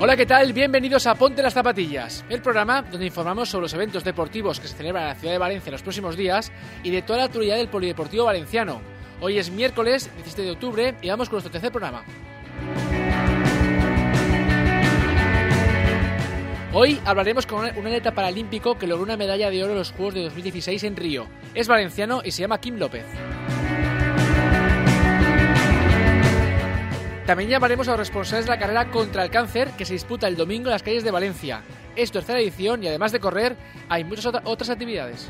Hola, ¿qué tal? Bienvenidos a Ponte las Zapatillas, el programa donde informamos sobre los eventos deportivos que se celebran en la ciudad de Valencia en los próximos días y de toda la actualidad del polideportivo valenciano. Hoy es miércoles 17 de octubre y vamos con nuestro tercer programa. Hoy hablaremos con un atleta paralímpico que logró una medalla de oro en los Juegos de 2016 en Río. Es valenciano y se llama Quim López. También llamaremos a los responsables de la carrera contra el cáncer que se disputa el domingo en las calles de Valencia. Es tercera edición y además de correr, hay muchas otras actividades.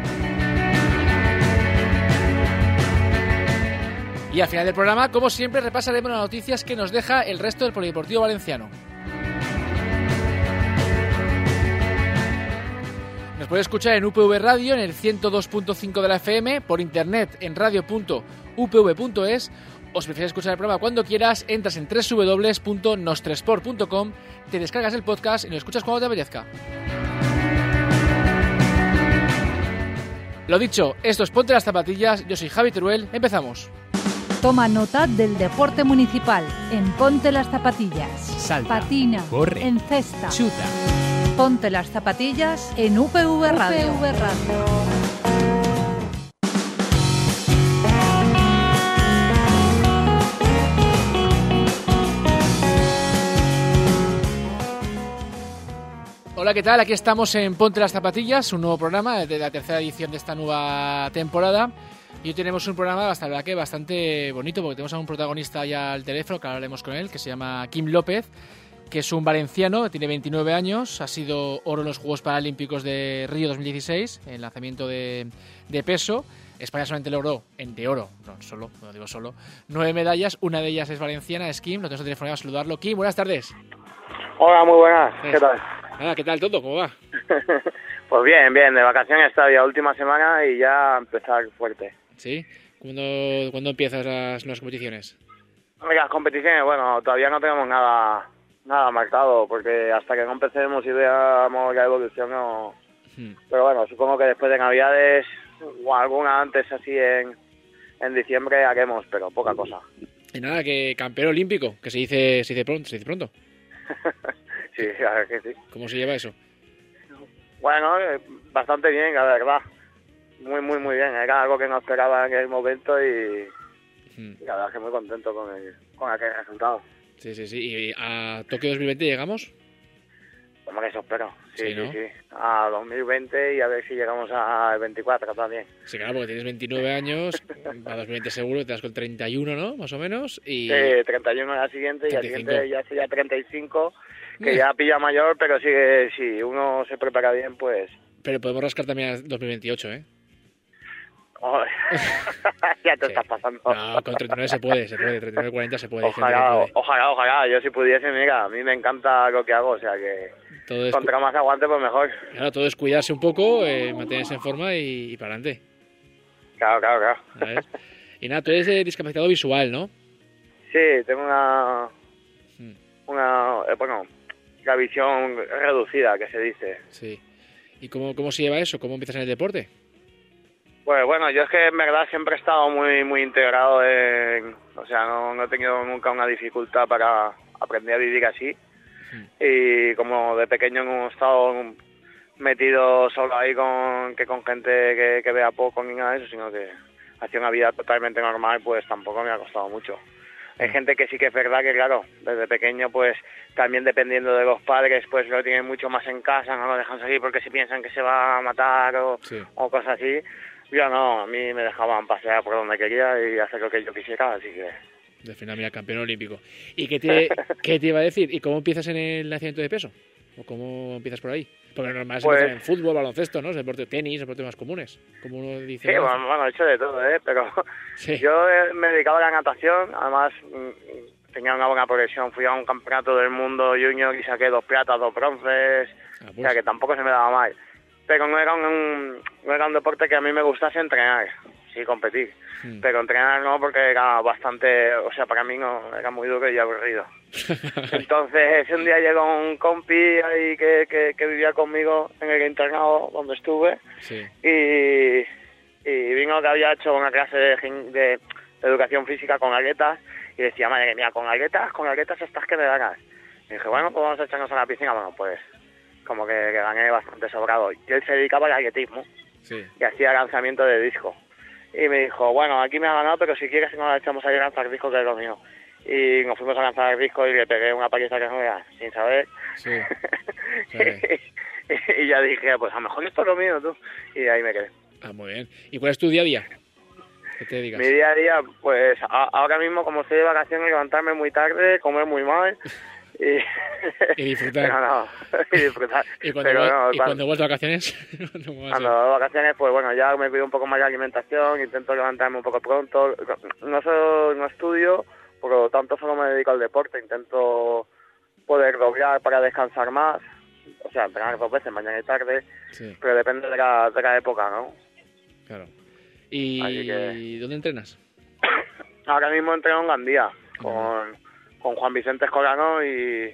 Y al final del programa, como siempre, repasaremos las noticias que nos deja el resto del polideportivo valenciano. Nos puede escuchar en UPV Radio en el 102.5 de la FM, por internet en radio.upv.es. O si prefieres escuchar el programa cuando quieras, entras en www.nostresport.com, te descargas el podcast y lo escuchas cuando te apetezca. Lo dicho, esto es Ponte las Zapatillas, yo soy Javi Teruel, empezamos. Toma nota del deporte municipal en Ponte las Zapatillas. Salta, patina, corre, encesta, chuta. Ponte las Zapatillas en UPV Radio. Hola, ¿qué tal? Aquí estamos en Ponte las Zapatillas, un nuevo programa de la tercera edición de esta nueva temporada. Y hoy tenemos un programa bastante bonito porque tenemos a un protagonista ya al teléfono, que ahora hablaremos con él, que se llama Quim López, que es un valenciano, tiene 29 años, ha sido oro en los Juegos Paralímpicos de Río 2016, en lanzamiento de peso. España solamente logró, de oro, no solo, 9 medallas, una de ellas es valenciana, es Quim, lo tenemos a teléfono a saludarlo. Quim, buenas tardes. Hola, muy buenas, ¿qué tal? ¿Qué tal todo? ¿Cómo va? Pues bien, de vacaciones está ya última semana y ya empezar fuerte. ¿Sí? ¿Cuándo empiezas las competiciones? Las competiciones, bueno, todavía no tenemos nada marcado, porque hasta que no empecemos y veamos la evolución no... Pero bueno, supongo que después de Navidades o alguna antes así en diciembre haremos, pero poca cosa. Y nada, que campeón olímpico, que se dice pronto. Sí, la verdad que sí. ¿Cómo se lleva eso? Bueno, bastante bien, la verdad. Muy bien. Era algo que no esperaba en el momento y la verdad que muy contento con aquel resultado. Sí. ¿Y a Tokio 2020 llegamos? Como que eso espero. Sí, ¿no? Sí. A 2020 y a ver si llegamos al 24 también. Sí, claro, porque tienes 29 años, a 2020 seguro te das con 31, ¿no? Más o menos. Y... Sí, 31 la siguiente 35. Y la siguiente ya sería 35, que ya pilla mayor, pero sigue, si uno se prepara bien, pues... Pero podemos rascar también a 2028, ¿eh? Oh, ya te sí. Estás pasando. No, con 39 se puede, 39, 40 se puede. Ojalá, yo si pudiese, mira, a mí me encanta lo que hago, o sea que contra más aguante, pues mejor. Claro, todo es cuidarse un poco, mantenerse en forma y para adelante. Claro. Y nada, tú eres discapacitado visual, ¿no? Sí, tengo la visión reducida, que se dice. Sí. ¿Y cómo se lleva eso? ¿Cómo empiezas en el deporte? Pues bueno, yo es que en verdad siempre he estado muy integrado o sea, no he tenido nunca una dificultad para aprender a vivir así. Y como de pequeño no he estado metido solo ahí con gente que vea poco ni nada de eso, sino que hacía una vida totalmente normal, pues tampoco me ha costado mucho. Hay gente que sí que es verdad que, claro, desde pequeño, pues también dependiendo de los padres, pues lo tienen mucho más en casa, no lo dejan salir porque se piensan que se va a matar o cosas así. Yo no, a mí me dejaban pasear por donde quería y hacer lo que yo quisiera, así que... De final, mira, campeón olímpico. ¿Y qué te iba a decir? ¿Y cómo empiezas en el lanzamiento de peso? ¿O cómo empiezas por ahí? Porque normal es empezar en fútbol, baloncesto, ¿no? Es deporte, tenis, deportes más comunes. Como uno dice. Sí, bueno, he hecho de todo, pero sí. Yo me dedicaba a la natación, además tenía una buena progresión. Fui a un campeonato del mundo junior y saqué 2 platas, 2 bronces, pues. O sea que tampoco se me daba mal. Pero no era un deporte que a mí me gustase entrenar, sí competir. Pero entrenar no, porque era bastante, o sea, para mí no, era muy duro y aburrido. Entonces un día llegó un compi ahí que vivía conmigo en el internado donde estuve, y vino que había hecho una clase de educación física con aletas y decía, madre mía, con aletas estas que me darás. Y dije, bueno, pues vamos a echarnos a la piscina. Bueno, pues como que gané bastante sobrado. Y él se dedicaba al atletismo y hacía lanzamiento de disco. Y me dijo, bueno, aquí me ha ganado, pero si quieres nos echamos a lanzar disco, que es lo mío. Y nos fuimos a lanzar el disco y le pegué una paliza que no era, sin saber. Sí. Y ya dije, pues a lo mejor esto es lo mío, tú. Y ahí me quedé. Ah, muy bien. ¿Y cuál es tu día a día? ¿Qué te dedicas? Mi día a día, pues ahora mismo, como estoy de vacaciones, levantarme muy tarde, comer muy mal y disfrutar. Y disfrutar. ¿Y cuando vuelves de vacaciones? Cuando voy de vacaciones, pues bueno, ya me cuido un poco más de alimentación, intento levantarme un poco pronto. No estudio, por lo tanto solo me dedico al deporte, intento poder doblar para descansar más, o sea, entrenar 2 veces, mañana y tarde, pero depende de la época, ¿no? Claro. ¿Y dónde entrenas? Ahora mismo entreno en Gandía, con Juan Vicente Escolano y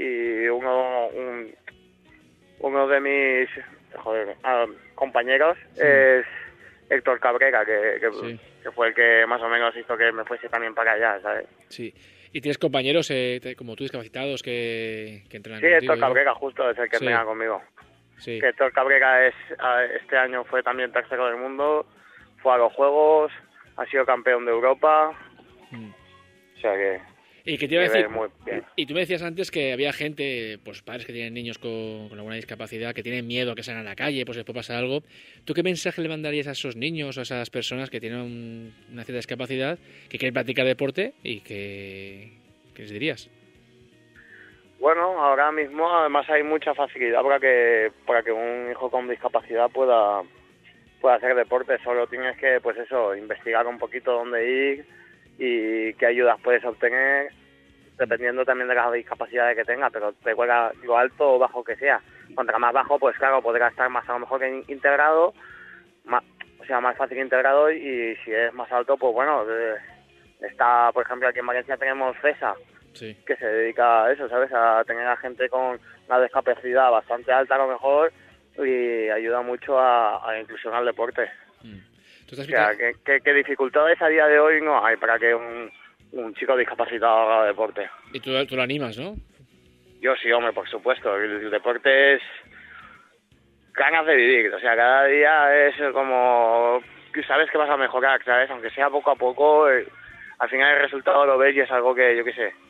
uno de mis compañeros es Héctor Cabrera, que fue el que más o menos hizo que me fuese también para allá, ¿sabes? Sí. ¿Y tienes compañeros como tú, discapacitados, que entrenan contigo? Sí, Héctor ¿no? Cabrera justo es el que entrena conmigo. Sí. Que Héctor Cabrera este año fue también tercero del mundo, fue a los Juegos, ha sido campeón de Europa, o sea que... ¿Y qué te iba a decir? Muy bien. Y tú me decías antes que había gente, pues padres que tienen niños con alguna discapacidad, que tienen miedo a que salgan a la calle, pues después pasa algo. ¿Tú qué mensaje le mandarías a esos niños o a esas personas que tienen una cierta discapacidad, que quieren practicar deporte y ¿qué les dirías? Bueno, ahora mismo además hay mucha facilidad para que un hijo con discapacidad pueda hacer deporte. Solo tienes que, pues eso, investigar un poquito dónde ir y qué ayudas puedes obtener, dependiendo también de las discapacidades que tengas, pero te cuelga lo alto o bajo que sea. Contra más bajo, pues claro, podrá estar más a lo mejor que integrado, más fácil integrado, y si es más alto, pues bueno, está, por ejemplo, aquí en Valencia tenemos FESA, que se dedica a eso, ¿sabes? A tener a gente con una discapacidad bastante alta a lo mejor, y ayuda mucho a la inclusión al deporte. O sea, que dificultades a día de hoy no hay para que un chico discapacitado haga deporte. Y tú lo animas, ¿no? Yo sí, hombre, por supuesto. El deporte es ganas de vivir. O sea, cada día es como... Sabes que vas a mejorar, ¿sabes? Aunque sea poco a poco, al final el resultado lo ves y es algo que, yo qué sé,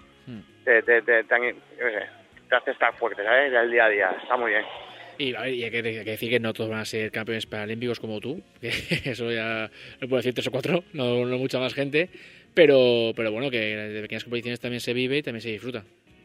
te hace estar fuerte, ¿sabes? El día a día. Está muy bien. Y hay que decir que no todos van a ser campeones paralímpicos como tú, que eso ya lo puedo decir 3 o 4, no mucha más gente, pero bueno, que de pequeñas competiciones también se vive y también se disfruta.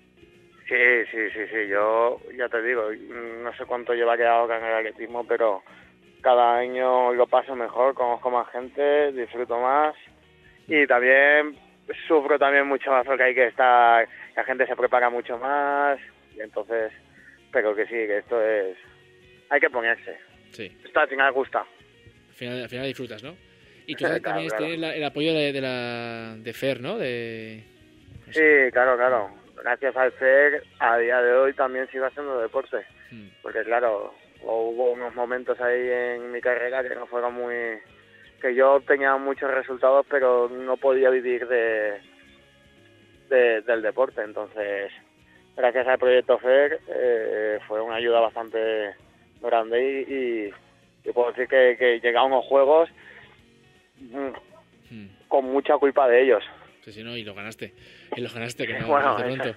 Sí, yo ya te digo, no sé cuánto llevaré ahora en el atletismo, pero cada año lo paso mejor, conozco más gente, disfruto más y también sufro también mucho más porque hay que estar, la gente se prepara mucho más y entonces... Pero que sí, que esto es... Hay que ponerse. Sí. Esto al final gusta. Al final disfrutas, ¿no? Y tú también tienes el apoyo de FER, ¿no? Sí, claro. Gracias al FER, a día de hoy también sigo haciendo deporte. Porque claro, hubo unos momentos ahí en mi carrera que no fueron muy... Que yo obtenía muchos resultados, pero no podía vivir del deporte, entonces... Gracias al proyecto FER fue una ayuda bastante grande y puedo decir que llegaron los Juegos con mucha culpa de ellos. Sí, no, y lo ganaste, que no bueno, de pronto.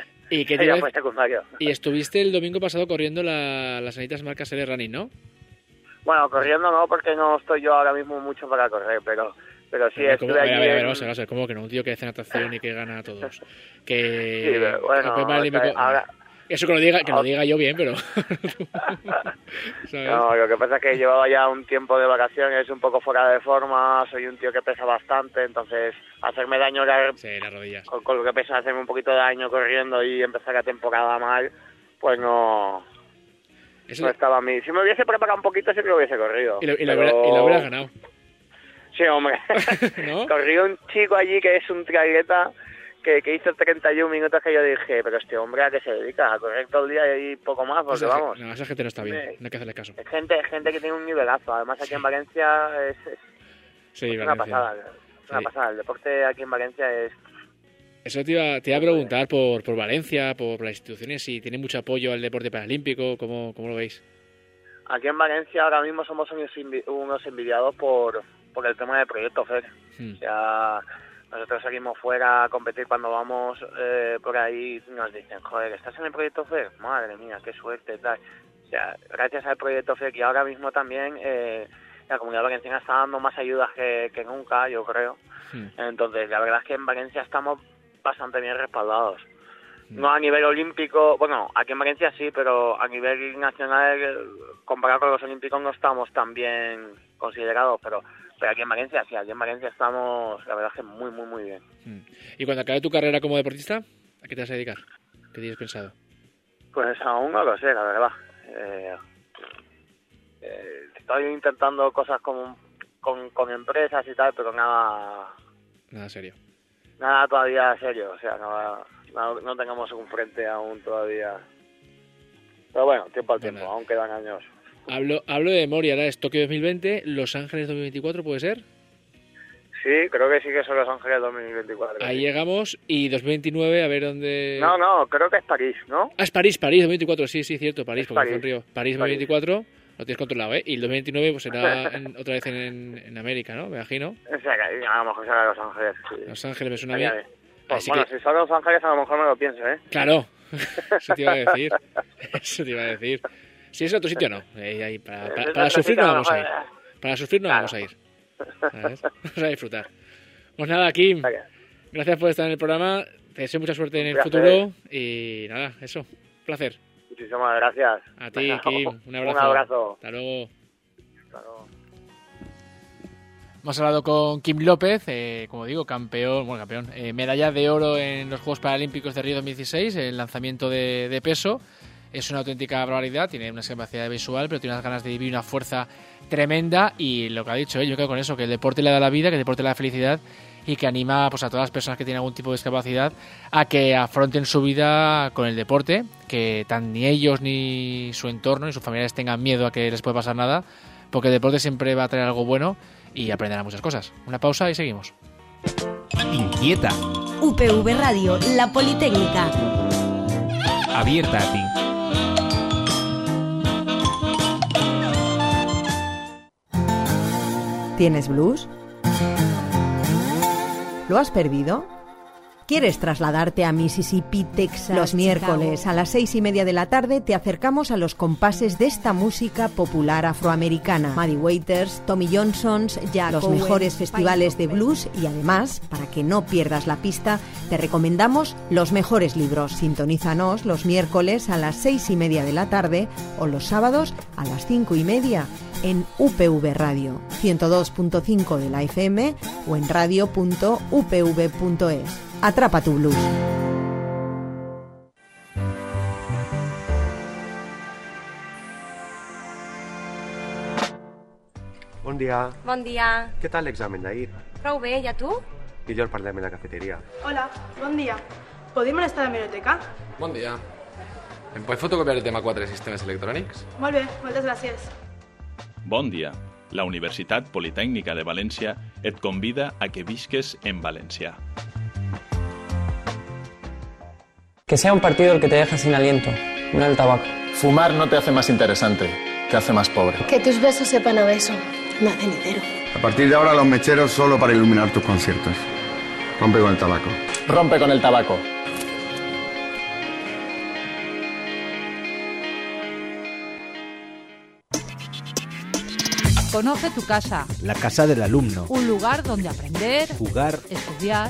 Y estuviste el domingo pasado corriendo las sanitas marcas L Running, ¿no? Bueno, corriendo no, porque no estoy yo ahora mismo mucho para correr, pero sí estuve allí. A ver, vamos a ver, ¿cómo que no? Un tío que hace natación y que gana a todos. Que... Sí, pero bueno, ahora... Eso que lo diga yo bien, pero... ¿sabes? No, lo que pasa es que llevaba ya un tiempo de vacaciones, un poco fuera de forma, soy un tío que pesa bastante, entonces hacerme daño las rodillas. Con lo que pesa, hacerme un poquito de daño corriendo y empezar la temporada mal, pues no estaba a mí. Si me hubiese preparado un poquito, sí que lo hubiese corrido. Y lo hubieras ganado. Sí, hombre. ¿No? Corrió un chico allí que es un triatleta que hizo 31 minutos que yo dije, pero este hombre ¿a qué se dedica? A correr todo el día y poco más, porque vamos. No, esa gente no está bien, no hay que hacerle caso. Es gente que tiene un nivelazo, además aquí en Valencia es una pasada. Es una pasada, el deporte aquí en Valencia es Eso te iba a preguntar por Valencia, por las instituciones, si tiene mucho apoyo al deporte paralímpico, ¿cómo lo veis? Aquí en Valencia ahora mismo somos unos envidiados por el tema del proyecto FER. O sea, nosotros seguimos fuera a competir cuando vamos por ahí, nos dicen, joder, ¿estás en el proyecto FER? Madre mía, qué suerte, tal. O sea, gracias al proyecto FER, y ahora mismo también la Comunidad Valenciana está dando más ayudas que nunca, yo creo. Entonces, la verdad es que en Valencia estamos bastante bien respaldados. No a nivel olímpico, bueno, aquí en Valencia sí, pero a nivel nacional, comparado con los olímpicos, no estamos tan bien considerados, pero aquí en Valencia sí, aquí en Valencia estamos, la verdad es que muy, muy, muy bien. ¿Y cuando acabe tu carrera como deportista, a qué te vas a dedicar? ¿Qué tienes pensado? Pues aún no lo sé, la verdad. Estoy intentando cosas con empresas y tal, pero nada serio. Nada todavía serio, o sea, no tengamos un frente aún todavía. Pero bueno, tiempo al tiempo, aún quedan años. Hablo de memoria, ahora es Tokio 2020, Los Ángeles 2024, ¿puede ser? Sí, creo que sí que son Los Ángeles 2024. Ahí llegamos, y 2029, a ver dónde... No, creo que es París, ¿no? Ah, es París 2024, sí, cierto, París, porque fue en Río. París 2024, lo tienes controlado, ¿eh? Y el 2029 pues será otra vez en América, ¿no? Me imagino. O sea, que a lo mejor será Los Ángeles, sí. Los Ángeles me suena bien. Pues bueno, si son Los Ángeles a lo mejor me lo pienso, ¿eh? Claro, eso te iba a decir. Si es otro sitio, no. Para sufrir no vamos a ir. Para sufrir no vamos a ir. ¿Sabes? Vamos a disfrutar. Pues nada, Kim, gracias por estar en el programa. Te deseo mucha suerte en el futuro. Y nada, eso. Un placer. Muchísimas gracias. A ti, Kim. Un abrazo. Un abrazo. Hasta luego. Hemos hablado con Kim López, como digo, campeón, medalla de oro en los Juegos Paralímpicos de Río 2016, el lanzamiento de peso. Es una auténtica barbaridad, tiene una capacidad visual, pero tiene unas ganas de vivir, una fuerza tremenda, y lo que ha dicho, yo creo con eso, que el deporte le da la vida, que el deporte le da felicidad, y que anima pues a todas las personas que tienen algún tipo de discapacidad a que afronten su vida con el deporte, que ni ellos ni su entorno ni sus familiares tengan miedo a que les pueda pasar nada, porque el deporte siempre va a traer algo bueno y aprenderán muchas cosas. Una pausa y seguimos. Inquieta. UPV Radio, la Politécnica. Abierta a ti. ¿Tienes blues? ¿Lo has perdido? ¿Quieres trasladarte a Mississippi, Texas? Los miércoles a las 6:30 de la tarde te acercamos a los compases de esta música popular afroamericana. Muddy Waters, Tommy Johnson's, Jack los Owen, mejores festivales de blues, y además, para que no pierdas la pista, te recomendamos los mejores libros. Sintonízanos los miércoles a las 6:30 de la tarde o los sábados a las 5:30 en UPV Radio, 102.5 de la FM o en radio.upv.es. Atrapa tu blues. Bon dia. Bon dia. Què tal l'examen d'ahir? Prou bé, i a tu? I jo el parlem en la cafeteria. Hola, bon dia. Podem anar a la biblioteca? Bon dia. Em pots fotocopiar el tema 4 de sistemes electrònics? Molt bé, moltes gràcies. Bon dia. La Universitat Politècnica de València et convida a que visques en valencià. Que sea un partido el que te deja sin aliento, no el tabaco. Fumar no te hace más interesante, te hace más pobre. Que tus besos sepan a beso, no a cenitero. A partir de ahora los mecheros solo para iluminar tus conciertos. Rompe con el tabaco. Rompe con el tabaco. Conoce tu casa. La casa del alumno. Un lugar donde aprender, jugar, estudiar.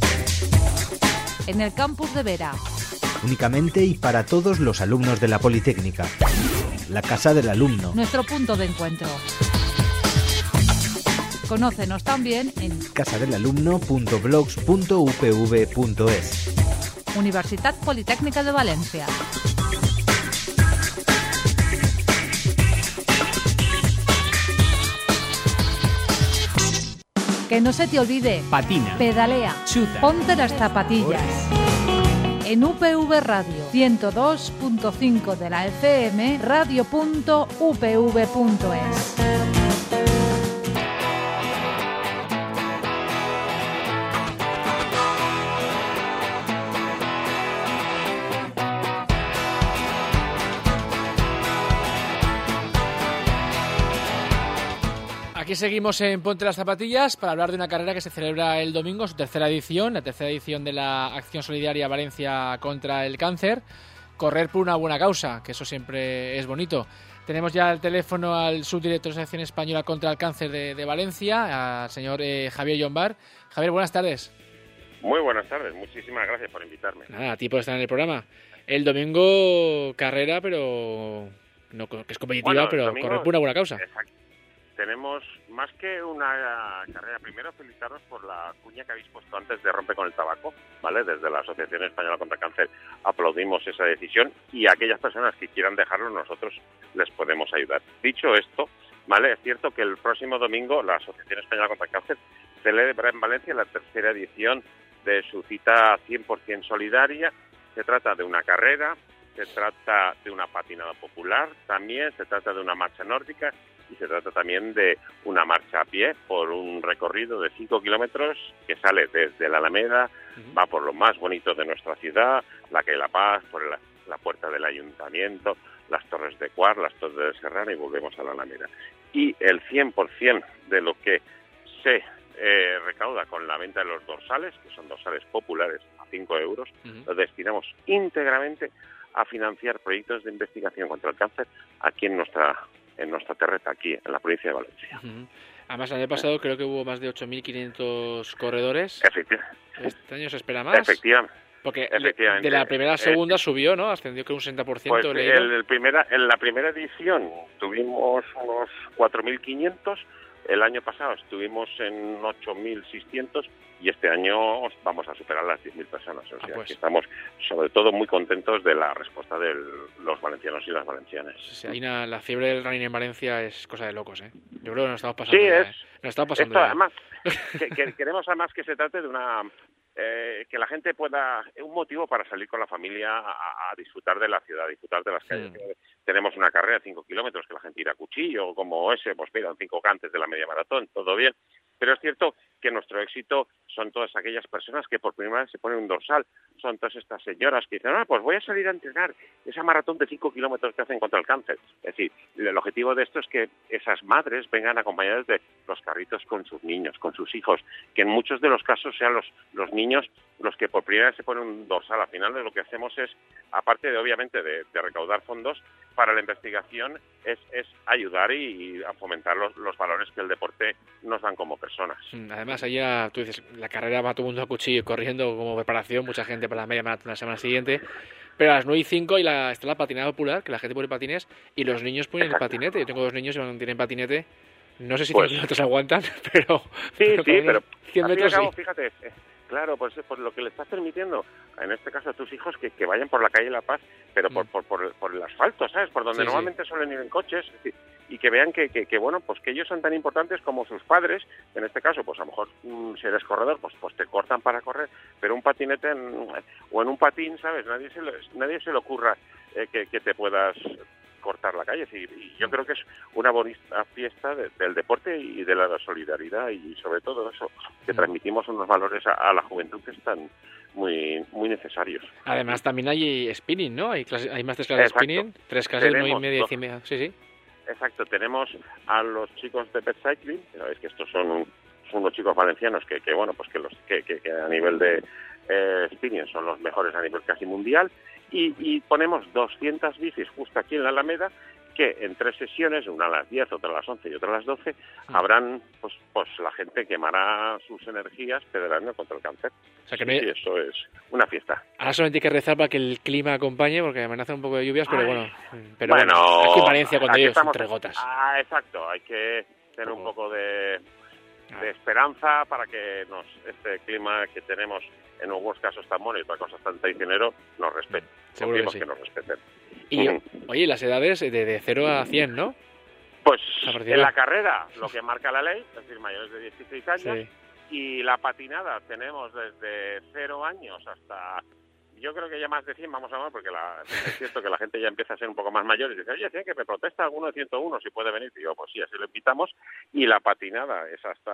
En el campus de Vera. Únicamente y para todos los alumnos de la Politécnica. La casa del alumno. Nuestro punto de encuentro. Conócenos también en casadelalumno.blogs.upv.es. Universitat Politécnica de Valencia. Que no se te olvide. Patina. Pedalea. Chuta. Ponte las zapatillas. En UPV Radio 102.5 de la FM, radio.upv.es. Aquí seguimos en Ponte las Zapatillas para hablar de una carrera que se celebra el domingo, su tercera edición, la tercera edición de la Acción Solidaria Valencia contra el Cáncer. Correr por una buena causa, que eso siempre es bonito. Tenemos ya al teléfono al subdirector de la Asociación Española contra el Cáncer de Valencia, al señor Javier Llombar. Javier, buenas tardes. Muy buenas tardes, muchísimas gracias por invitarme. Nada, a ti por estar en el programa. El domingo carrera, pero no que es competitiva, bueno, pero domingo, correr por una buena causa. Exacto. Tenemos más que una carrera. Primero, felicitaros por la cuña que habéis puesto antes de Rompe con el Tabaco, ¿vale? Desde la Asociación Española contra el Cáncer aplaudimos esa decisión y a aquellas personas que quieran dejarlo, nosotros les podemos ayudar. Dicho esto, ¿vale? Es cierto que el próximo domingo la Asociación Española contra el Cáncer celebra en Valencia la tercera edición de su cita 100% solidaria. Se trata de una carrera, se trata de una patinada popular, también se trata de una marcha nórdica y se trata también de una marcha a pie por un recorrido de 5 kilómetros que sale desde la Alameda, va por lo más bonito de nuestra ciudad, la calle La Paz, por la puerta del Ayuntamiento, las Torres de Cuart, las Torres de Serrano y volvemos a la Alameda. Y el 100% de lo que se recauda con la venta de los dorsales, que son dorsales populares a 5 euros, lo destinamos íntegramente a financiar proyectos de investigación contra el cáncer aquí en nuestra terreta, aquí en la provincia de Valencia. Además, el año pasado creo que hubo más de 8.500 corredores. Efectivamente. ¿Este año se espera más? Efectivamente. Porque de la primera a la segunda subió, ¿no? Ascendió creo un 60%. Pues en la primera edición tuvimos unos 4.500, el año pasado estuvimos en 8.600 y este año vamos a superar las 10.000 personas. O sea, que estamos sobre todo muy contentos de la respuesta de los valencianos y las valencianas. Sí, la fiebre del running en Valencia es cosa de locos, ¿eh? Yo creo que nos estamos pasando. Sí, nos estamos pasando. Esto, además, queremos además que se trate de una... que la gente pueda... un motivo para salir con la familia a disfrutar de la ciudad, a disfrutar de las calles. Tenemos una carrera de 5 kilómetros que la gente irá a cuchillo, como ese, pues mira, 5K antes de la media maratón, todo bien. Pero es cierto que nuestro éxito son todas aquellas personas que por primera vez se ponen un dorsal, son todas estas señoras que dicen, pues voy a salir a entrenar esa maratón de 5 kilómetros que hacen contra el cáncer. Es decir, el objetivo de esto es que esas madres vengan acompañadas de los carritos con sus niños, con sus hijos, que en muchos de los casos sean los niños los que por primera vez se ponen un dorsal. Al final lo que hacemos es, aparte de obviamente de recaudar fondos para la investigación, es ayudar y a fomentar los valores que el deporte nos dan como personas. Además, allá tú dices, la carrera va todo el mundo a cuchillo corriendo como preparación, mucha gente para la media maratón la semana siguiente, pero a las 9:05 está la patinada popular, que la gente pone patines y los niños ponen el patinete. Yo tengo 2 niños y tienen patinete, no sé si 100 kilómetros aguantan, pero... pero 100 metros cabo, fíjate... Claro, pues lo que le estás permitiendo, en este caso a tus hijos, que vayan por la calle La Paz, pero por el asfalto, ¿sabes? Por donde normalmente suelen ir en coches, y que vean que bueno, pues que ellos son tan importantes como sus padres. En este caso, pues a lo mejor si eres corredor, pues te cortan para correr, pero un patinete o en un patín, ¿sabes? Nadie se le ocurra que te puedas cortar la calle. Y yo creo que es una bonita fiesta del deporte y de la solidaridad y sobre todo eso, que transmitimos unos valores a la juventud que están muy muy necesarios. Además también hay spinning, ¿no? Hay más 3 clases de spinning, 3 clases, 9:30 y media. Sí. Exacto, tenemos a los chicos de Pet Cycling, sabéis que estos son unos chicos valencianos que bueno, pues que a nivel de spinning son los mejores a nivel casi mundial. Y ponemos 200 bicis justo aquí en la Alameda, que en 3 sesiones, una a las 10, otra a las 11 y otra a las 12, habrán, pues la gente quemará sus energías pedaleando contra el cáncer. O sea que eso es una fiesta. Ahora solamente hay que rezar para que el clima acompañe, porque amenaza un poco de lluvias, pero bueno, hay que Valencia cuando llueve entre gotas. Exacto, hay que tener un poco de esperanza para que este clima que tenemos en algunos casos tan bueno y otras cosas tan traicionero nos respeten. Seguro que nos respeten. Y, oye, las edades de 0 a 100, ¿no? Pues en la carrera, lo que marca la ley, es decir, mayores de 16 años, y la patinada tenemos desde 0 años hasta... Yo creo que ya más de 100 vamos a ver, porque es cierto que la gente ya empieza a ser un poco más mayor y dice, oye, ¿sí? Que me protesta alguno de 101 si puede venir. Y yo, pues sí, así lo invitamos. Y la patinada es hasta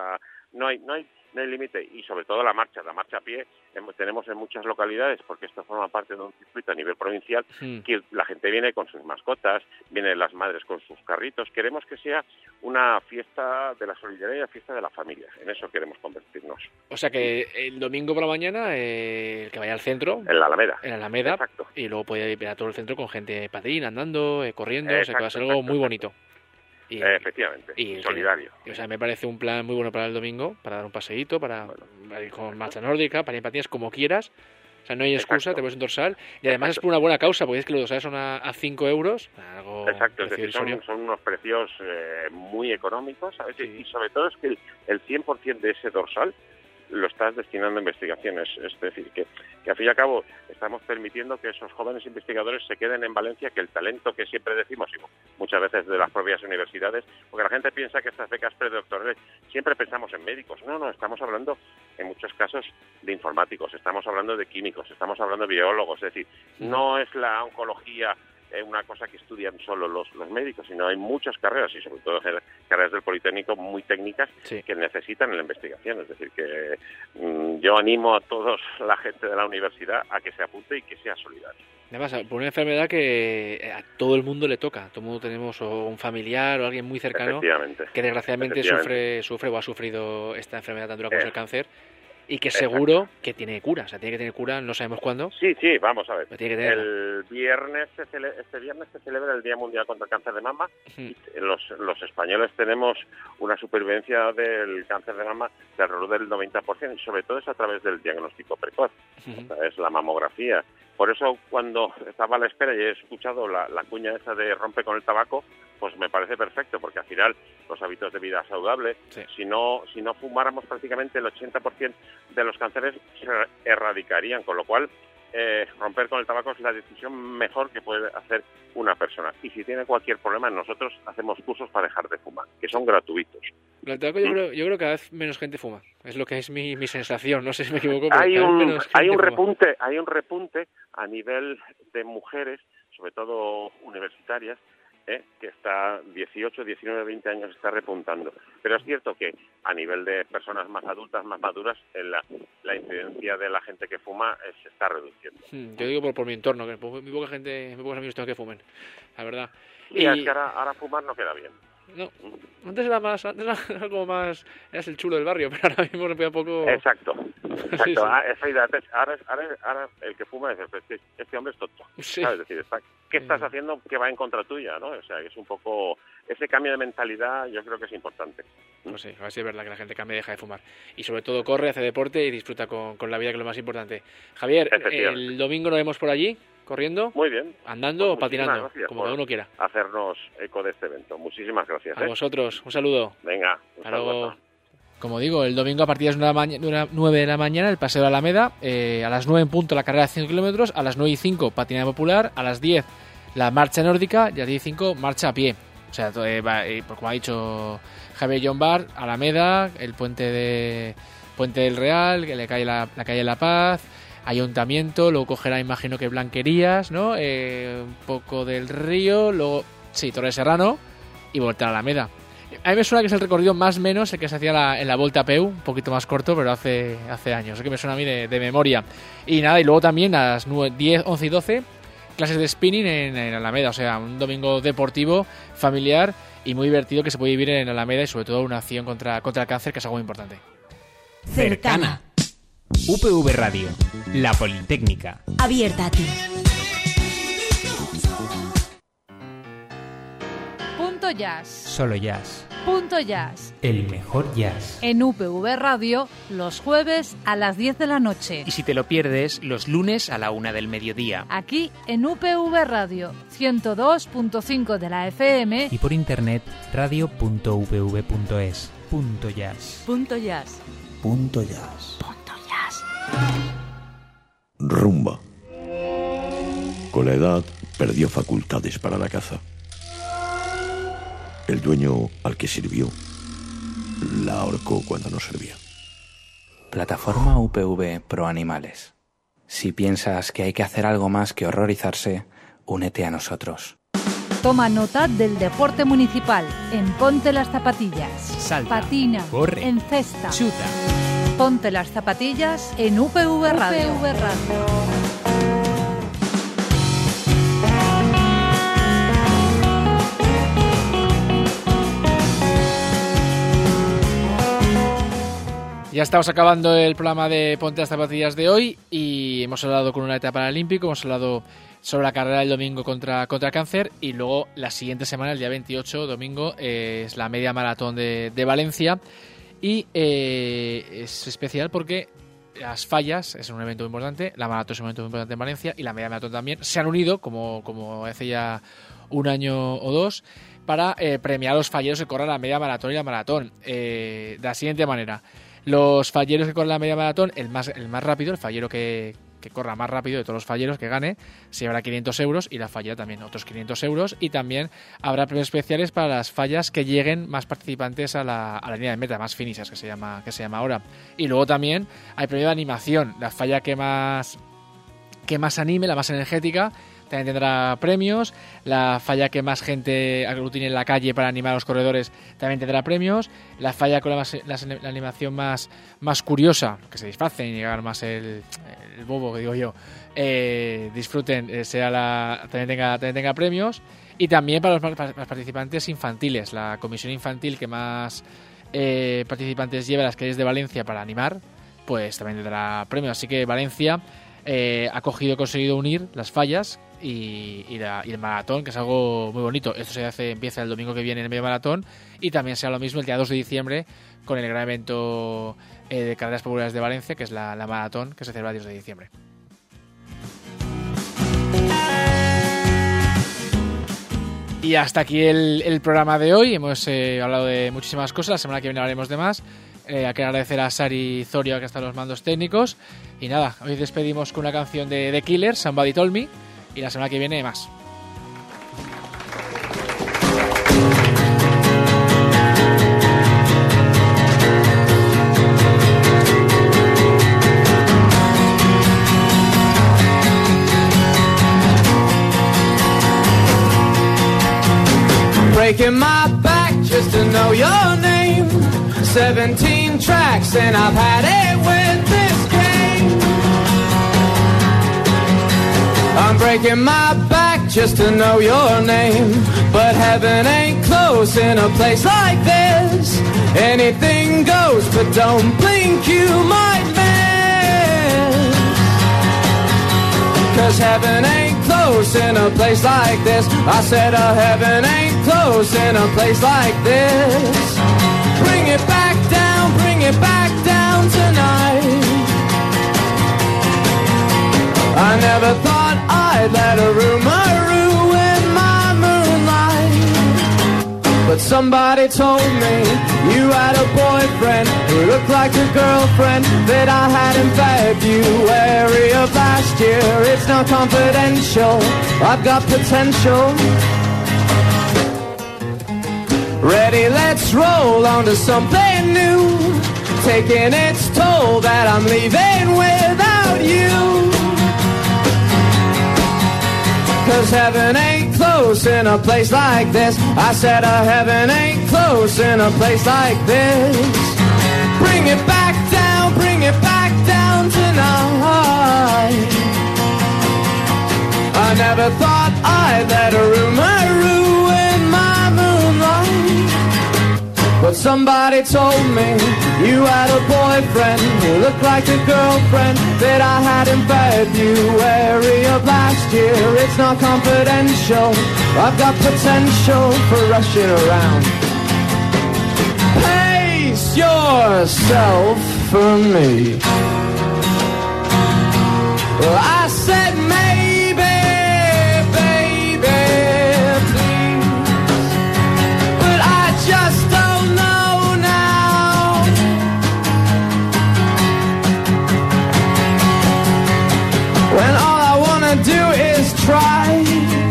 no hay límite. Y sobre todo la marcha a pie, tenemos en muchas localidades, porque esto forma parte de un circuito a nivel provincial, que la gente viene con sus mascotas, vienen las madres con sus carritos. Queremos que sea una fiesta de la solidaridad, fiesta de la familia. En eso queremos convertirnos. O sea que el domingo por la mañana, el que vaya al centro... En la Alameda. En la Alameda. Exacto. Y luego puede ir a todo el centro con gente patín, andando, corriendo. O sea que va a ser algo muy bonito. Y, efectivamente, y solidario. O sea, me parece un plan muy bueno para el domingo, para dar un paseíto, para ir con marcha nórdica, para ir en patines como quieras. O sea, no hay excusa, te pones un dorsal. Y además es por una buena causa, porque es que los dorsales son a 5 euros. Algo exacto, es decir, son unos precios muy económicos, ¿sabes? Sí. Y sobre todo es que el 100% de ese dorsal lo estás destinando a investigaciones. Es decir, que al fin y al cabo estamos permitiendo que esos jóvenes investigadores se queden en Valencia, que el talento que siempre decimos, y muchas veces de las propias universidades, porque la gente piensa que estas becas predoctorales, siempre pensamos en médicos. No, estamos hablando en muchos casos de informáticos, estamos hablando de químicos, estamos hablando de biólogos. Es decir, no es la oncología una cosa que estudian solo los médicos, sino hay muchas carreras, y sobre todo carreras del Politécnico muy técnicas, que necesitan la investigación. Es decir, que yo animo a toda la gente de la universidad a que se apunte y que sea solidario. Además, por una enfermedad que a todo el mundo le toca. Todo el mundo tenemos o un familiar o alguien muy cercano que desgraciadamente sufre o ha sufrido esta enfermedad tan dura como es el cáncer. Y que seguro que tiene cura, o sea, tiene que tener cura, no sabemos cuándo. Sí, vamos a ver. El viernes este viernes se celebra el Día Mundial contra el Cáncer de Mama. Y los españoles tenemos una supervivencia del cáncer de mama de alrededor del 90%, y sobre todo es a través del diagnóstico precoz, es la mamografía. Por eso, cuando estaba a la espera y he escuchado la cuña esa de rompe con el tabaco, pues me parece perfecto, porque al final los hábitos de vida saludables, si no fumáramos, prácticamente el 80% de los cánceres se erradicarían, con lo cual romper con el tabaco es la decisión mejor que puede hacer una persona. Y si tiene cualquier problema, nosotros hacemos cursos para dejar de fumar, que son gratuitos. El tabaco yo creo que cada vez menos gente fuma. Es lo que es mi sensación, no sé si me equivoco. Hay un repunte a nivel de mujeres, sobre todo universitarias, que está 18, 19, 20 años está repuntando. Pero es cierto que a nivel de personas más adultas, más maduras, la incidencia de la gente que fuma se está reduciendo. Yo digo por mi entorno, que muy pocos amigos tengo que fumen, la verdad. Y es que ahora fumar no queda bien. No, antes era como más, eras el chulo del barrio, pero ahora mismo se un poco... Exacto. Sí. Ahora el que fuma es este hombre es tonto, ¿sabes? Es decir, ¿qué estás haciendo que va en contra tuya, no? O sea, es un poco... Ese cambio de mentalidad yo creo que es importante. Pues sí, a ver si es verdad que la gente cambie y deja de fumar. Y sobre todo corre, hace deporte y disfruta con la vida, que es lo más importante. Javier, el domingo nos vemos por allí, corriendo, muy bien, andando o patinando, como cada uno quiera. Hacernos eco de este evento. Muchísimas gracias. A vosotros, un saludo. Venga, hasta luego. Como digo, el domingo a partir de las 9 de la mañana el paseo de la Alameda, a las 9 en punto la carrera de 5 kilómetros, a las 9 y 5 patinada popular, a las 10 la marcha nórdica y a las 10 y 5 marcha a pie. O sea, como ha dicho Javier John Bar, Alameda, el puente del Real, que le cae la calle La Paz, Ayuntamiento, luego cogerá, imagino que Blanquerías, ¿no? Un poco del Río, luego, sí, Torre Serrano y volver a Alameda. A mí me suena que es el recorrido más o menos el que se hacía en la Volta a Peu, un poquito más corto, pero hace años. Es que me suena a mí de memoria. Y nada, y luego también a las 10, 11 y 12, clases de spinning en Alameda. O sea, un domingo deportivo, familiar y muy divertido que se puede vivir en Alameda, y sobre todo una acción contra el cáncer, que es algo muy importante. Cercana. UPV Radio, la Politécnica. Abierta a ti. Punto Jazz. Solo jazz. Punto Jazz. El mejor jazz. En UPV Radio, los jueves a las 10 de la noche. Y si te lo pierdes, los lunes a la 1 del mediodía. Aquí en UPV Radio, 102.5 de la FM. Y por internet, radio.upv.es. Punto Jazz. Punto Jazz. Punto Jazz. Punto Jazz. Rumba. Con la edad perdió facultades para la caza. El dueño al que sirvió la ahorcó cuando no servía. Plataforma UPV Pro Animales. Si piensas que hay que hacer algo más que horrorizarse, únete a nosotros. Toma nota del deporte municipal en Ponte las Zapatillas. Salta, patina, corre, encesta, chuta. Ponte las Zapatillas en UPV Radio. Ya estamos acabando el programa de Ponte las Zapatillas de hoy y hemos hablado con una etapa paralímpico, hemos hablado sobre la carrera del domingo contra cáncer y luego la siguiente semana, el día 28, domingo, es la media maratón de Valencia y es especial porque las fallas es un evento muy importante, la maratón es un evento muy importante en Valencia y la media maratón también se han unido, como hace ya un año o dos, para premiar a los falleros que corran la media maratón y la maratón de la siguiente manera. Los falleros que corren la media maratón, el más rápido, el fallero que corra más rápido de todos los falleros que gane, se llevará 500 euros y la fallera también otros 500 euros y también habrá premios especiales para las fallas que lleguen más participantes a la línea de meta, más finishes que se llama ahora. Y luego también hay premio de animación, la falla que más anime, la más energética, también tendrá premios. La falla que más gente aglutine en la calle para animar a los corredores también tendrá premios. La falla con la animación más curiosa, que se disfracen y hagan más el bobo, que digo yo, disfruten, también tenga premios. Y también para los participantes infantiles, la comisión infantil que más participantes lleve a las calles de Valencia para animar, pues también tendrá premios. Así que Valencia ha conseguido unir las fallas y el maratón, que es algo muy bonito. Esto empieza el domingo que viene en el medio maratón y también será lo mismo el día 2 de diciembre con el gran evento de carreras populares de Valencia, que es la maratón, que se celebra el 2 de diciembre. Y hasta aquí el programa de hoy. Hemos hablado de muchísimas cosas. La semana que viene hablaremos de más. Hay que agradecer a Sari Zorio, que está en los mandos técnicos. Y nada, hoy despedimos con una canción de The Killers, Somebody Told Me. Y la semana que viene más. Breaking my back just to know your name. 17 tracks and I've had it with this game. I'm breaking my back just to know your name. But heaven ain't close in a place like this. Anything goes, but don't blink, you might miss. 'Cause heaven ain't close in a place like this. I said heaven ain't close in a place like this. Bring it back down tonight. I never thought I'd let a rumor ruin my moonlight. But somebody told me you had a boyfriend who looked like a girlfriend that I had in February of last year. It's not confidential, I've got potential. Ready, let's roll on to something new. Taking its toll that I'm leaving without you. 'Cause heaven ain't close in a place like this. I said heaven ain't close in a place like this. Bring it back down tonight. I never thought I'd let a rumor ruin my moonlight. But somebody told me you had a boyfriend who looked like a girlfriend that I had in February of last year. It's not confidential, I've got potential for rushing around. Pace yourself for me. Well, I said maybe, baby, please. But I just don't know now. When all I wanna do is try.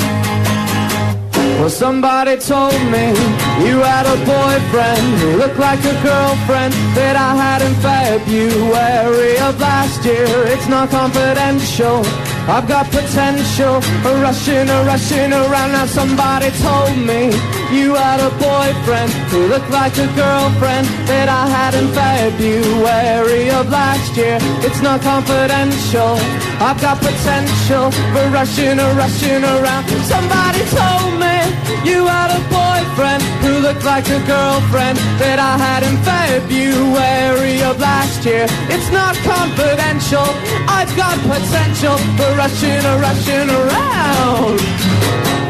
Well, somebody told me you had a boyfriend who looked like a girlfriend that I had in February of last year. It's not confidential, I've got potential, rushing around. Now somebody told me you had a boyfriend who looked like a girlfriend that I had in February of last year. It's not confidential. I've got potential for rushing around. Somebody told me you had a boyfriend who looked like a girlfriend that I had in February of last year. It's not confidential. I've got potential for rushing around.